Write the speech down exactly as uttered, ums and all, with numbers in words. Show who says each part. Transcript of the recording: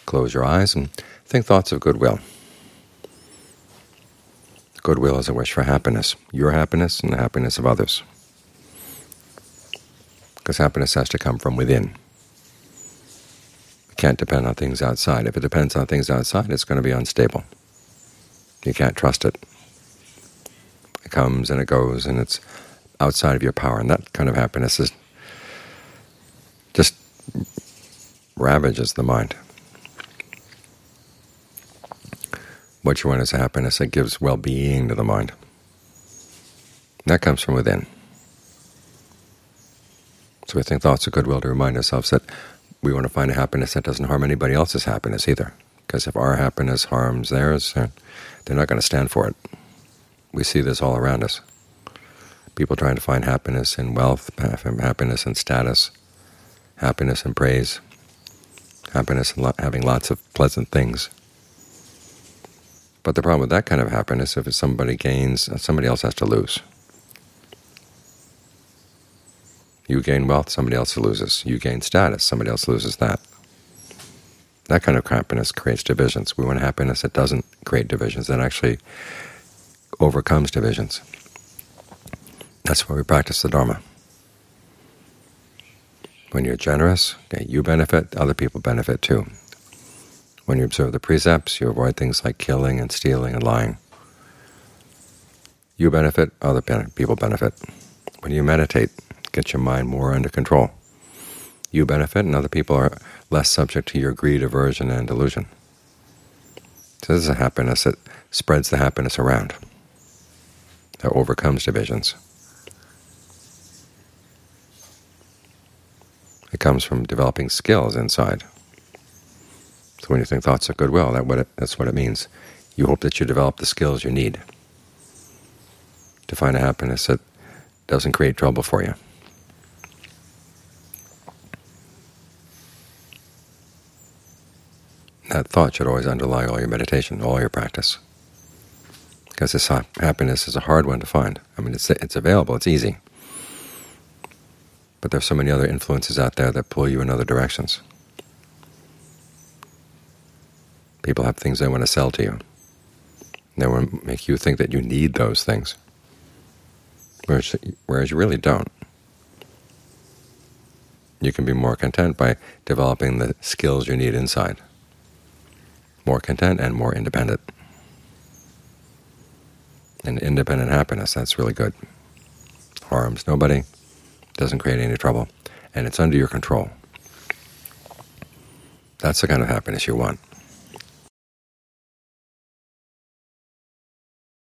Speaker 1: close your eyes and think thoughts of goodwill. Goodwill is a wish for happiness, your happiness and the happiness of others, because happiness has to come from within. It can't depend on things outside. If it depends on things outside, it's going to be unstable. You can't trust it. It comes and it goes, and it's outside of your power, and that kind of happiness is just ravages the mind. What you want is a happiness that gives well-being to the mind. That comes from within. So we think thoughts of goodwill to remind ourselves that we want to find a happiness that doesn't harm anybody else's happiness either. Because if our happiness harms theirs, they're not going to stand for it. We see this all around us. People trying to find happiness in wealth, happiness in status, happiness in praise, happiness in having lots of pleasant things. But the problem with that kind of happiness, if somebody gains, somebody else has to lose. You gain wealth, somebody else loses. You gain status, somebody else loses that. That kind of happiness creates divisions. We want happiness that doesn't create divisions, that actually overcomes divisions. That's why we practice the Dharma. When you're generous, okay, you benefit, other people benefit too. When you observe the precepts, you avoid things like killing and stealing and lying. You benefit, other people benefit. When you meditate, get your mind more under control. You benefit, and other people are less subject to your greed, aversion, and delusion. So this is a happiness that spreads the happiness around, that overcomes divisions. It comes from developing skills inside. So when you think thoughts of goodwill, that what it, that's what it means. You hope that you develop the skills you need to find a happiness that doesn't create trouble for you. That thought should always underlie all your meditation, all your practice, because this happiness is a hard one to find. I mean, it's it's available, it's easy, but there's so many other influences out there that pull you in other directions. People have things they want to sell to you. They want to make you think that you need those things, whereas, whereas you really don't. You can be more content by developing the skills you need inside. More content and more independent. And independent happiness, that's really good. Harms nobody, doesn't create any trouble, and it's under your control. That's the kind of happiness you want.